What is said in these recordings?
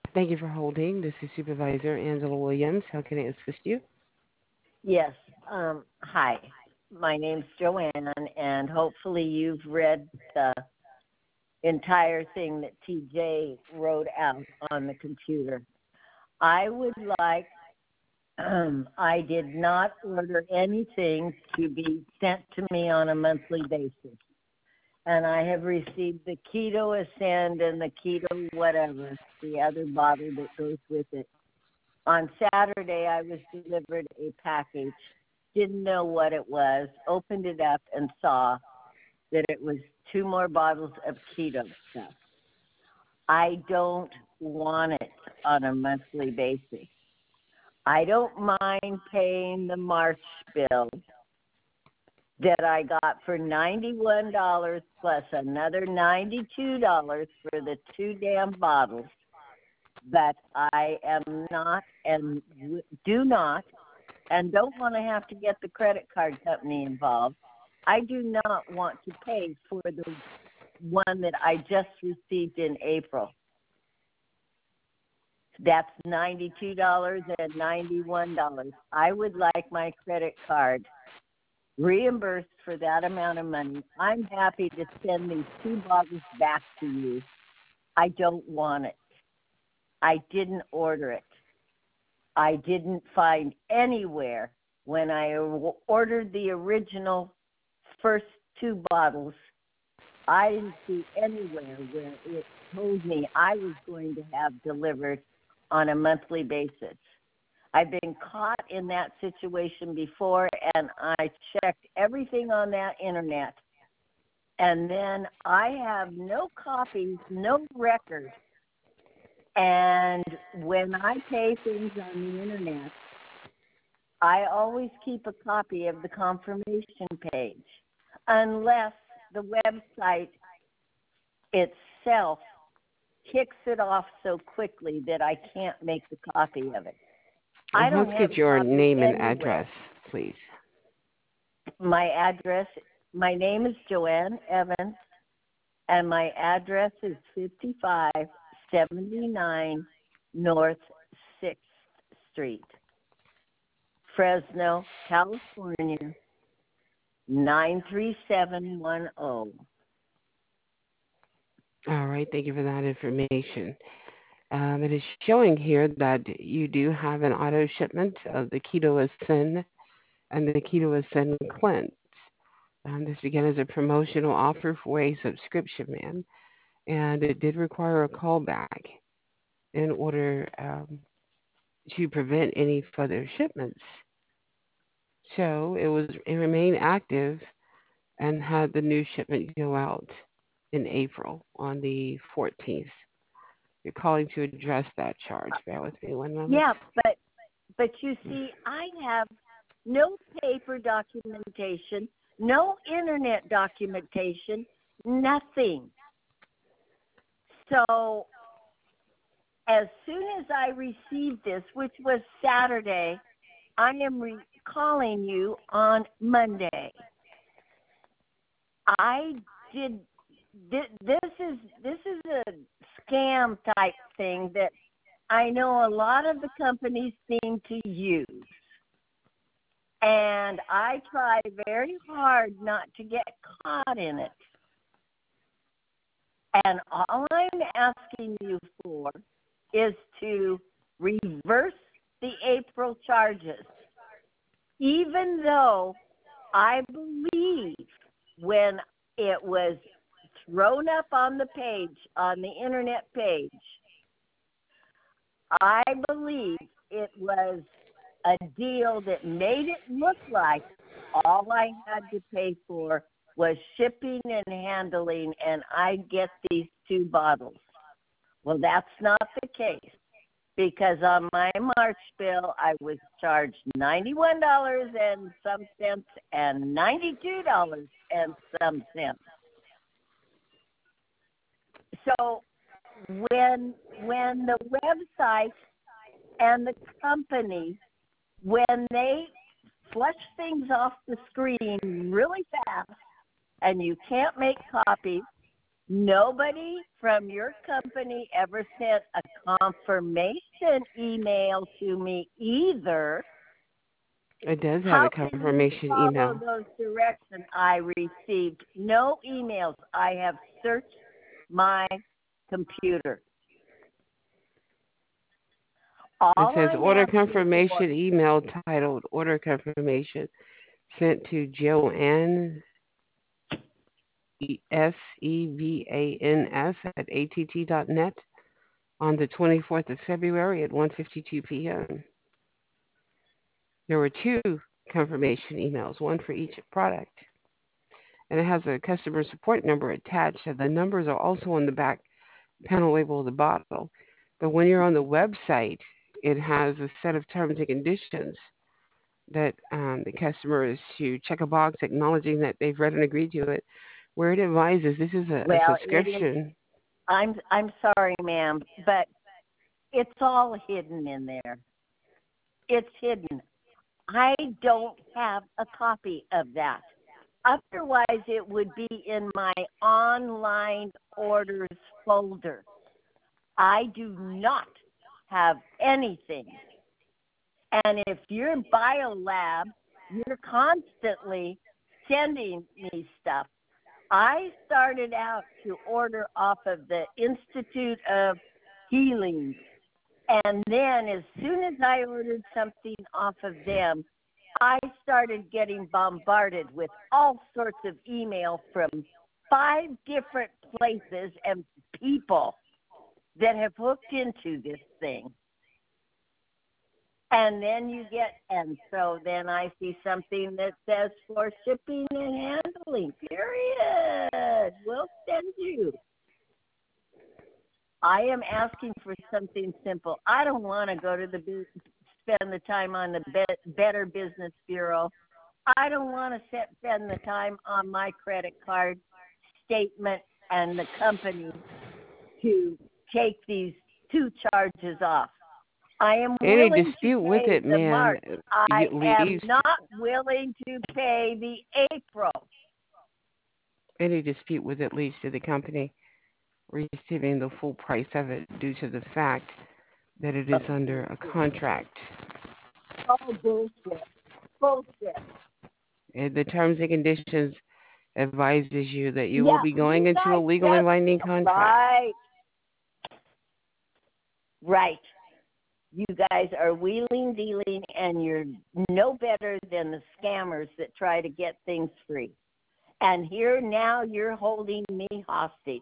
Thank you for holding. This is Supervisor Angela Williams. How can I assist you? Yes. Hi. My name's Joanne, and hopefully you've read the entire thing that TJ wrote out on the computer. I would like, I did not order anything to be sent to me on a monthly basis. And I have received the Keto Ascend and the Keto whatever, the other bottle that goes with it. On Saturday, I was delivered a package, didn't know what it was, opened it up and saw that it was two more bottles of keto stuff. I don't want it on a monthly basis. I don't mind paying the March bill that I got for $91 plus another $92 for the two damn bottles, but I am not and do not and don't want to have to get the credit card company involved. I do not want to pay for the one that I just received in April. That's $92 and $91. I would like my credit card reimbursed for that amount of money. I'm happy to send these two bottles back to you. I don't want it. I didn't order it. I didn't find anywhere when I ordered the original first two bottles. I didn't see anywhere where it told me I was going to have delivered on a monthly basis. I've been caught in that situation before, and I checked everything on that internet. And then I have no copies, no record. And when I pay things on the internet, I always keep a copy of the confirmation page, unless the website itself kicks it off so quickly that I can't make the copy of it. I don't Let's have get a your copy name and anywhere. address, please. My address, my name is Joanne Evans, and my address is 5579 North 6th Street, Fresno, California, 93710. All right. Thank you for that information. It is showing here that you do have an auto shipment of the Keto Ascend and the Keto Ascend Cleanse. This began as a promotional offer for a subscription, man, and it did require a callback in order to prevent any further shipments. So it remained active and had the new shipment go out in April on the 14th. You're calling to address that charge. Bear with me one moment. Yeah, but you see, I have no paper documentation, no internet documentation, nothing. So as soon as I received this, which was Saturday, I am calling you on Monday. I did this is a scam type thing that I know a lot of the companies seem to use. And I try very hard not to get caught in it. And all I'm asking you for is to reverse the April charges, even though I believe when it was thrown up on the page, on the internet page, I believe it was a deal that made it look like all I had to pay for was shipping and handling, and I get these two bottles. Well, that's not the case, because on my March bill, I was charged $91 and some cents and $92 and some cents. So when the website and the company, when they flush things off the screen really fast and you can't make copies, Nobody from your company ever sent a confirmation email to me either. It does have a How can you confirmation follow email. those directions? I received no emails. I have searched my computer. All It says I'm order asking for, confirmation email titled order confirmation sent to Joanne SEVANS at att.net on the 24th of February at 1:52 p.m. There were two confirmation emails, one for each product, and it has a customer support number attached. And the numbers are also on the back panel label of the bottle. But when you're on the website, it has a set of terms and conditions that the customer is to check a box acknowledging that they've read and agreed to it, where it advises this is a subscription. I'm sorry, ma'am, but it's all hidden in there. It's hidden. I don't have a copy of that. Otherwise, it would be in my online orders folder. I do not have anything. And if you're BioLab, you're constantly sending me stuff. I started out to order off of the Institute of Healing. And then as soon as I ordered something off of them, I started getting bombarded with all sorts of email from 5 different places and people that have hooked into this thing. And then so then I see something that says for shipping and handling, period. We'll send you. I am asking for something simple. I don't want to go to spend the time on the Better Business Bureau. I don't want to spend the time on my credit card statement and the company to take these 2 charges off. I am Any willing dispute to with pay it, the ma'am, March. I am leaves. not willing to pay the April. Any dispute with it leads to the company receiving the full price of it due to the fact that it is under a contract. Oh, bullshit. Bullshit. And the terms and conditions advises you that you will Yeah, be going you into a guys legal and binding contract. Right. You guys are wheeling, dealing, and you're no better than the scammers that try to get things free. And here now you're holding me hostage.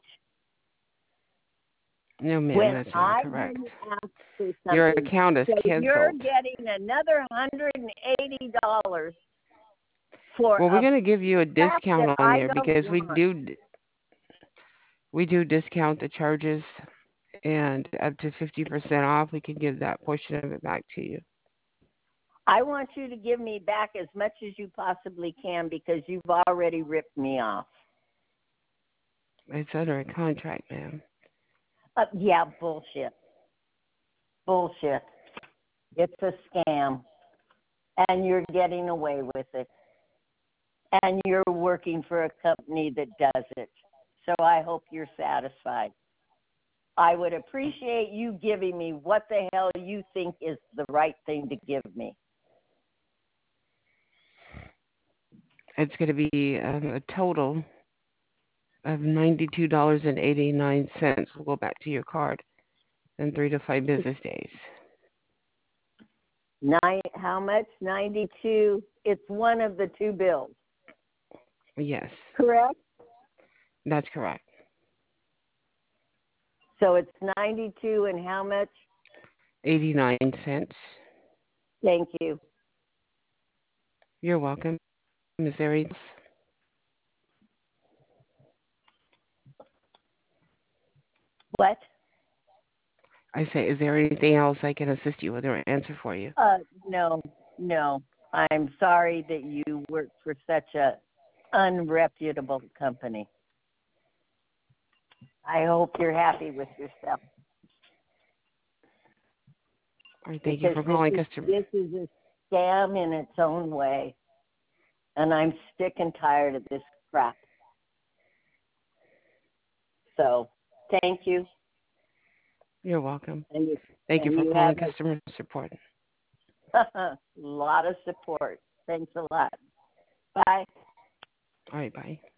No, ma'am, When that's I not correct. didn't ask for something, Your account is so canceled. you're getting another $180 for Well, we're a going to give you a crap discount that on I there don't because want. we do discount the charges, and up to 50% off, we can give that portion of it back to you. I want you to give me back as much as you possibly can because you've already ripped me off. It's under a contract, ma'am. Yeah, bullshit. Bullshit. It's a scam. And you're getting away with it. And you're working for a company that does it. So I hope you're satisfied. I would appreciate you giving me what the hell you think is the right thing to give me. It's going to be a total of $92.89. We'll go back to your card in 3 to 5 business days. How much? 92. It's one of the 2 bills. Yes. Correct? That's correct. So it's 92 and how much? 89 cents. Thank you. You're welcome. Is there anything else? What? I say, is there anything else I can assist you with or answer for you? No. I'm sorry that you work for such a unreputable company. I hope you're happy with yourself. All right, thank you for calling, customer. This is a scam in its own way, and I'm sick and tired of this crap. So thank you. You're welcome. And Thank you and for you calling have customer support. a lot of support. Thanks a lot. Bye. All right, bye.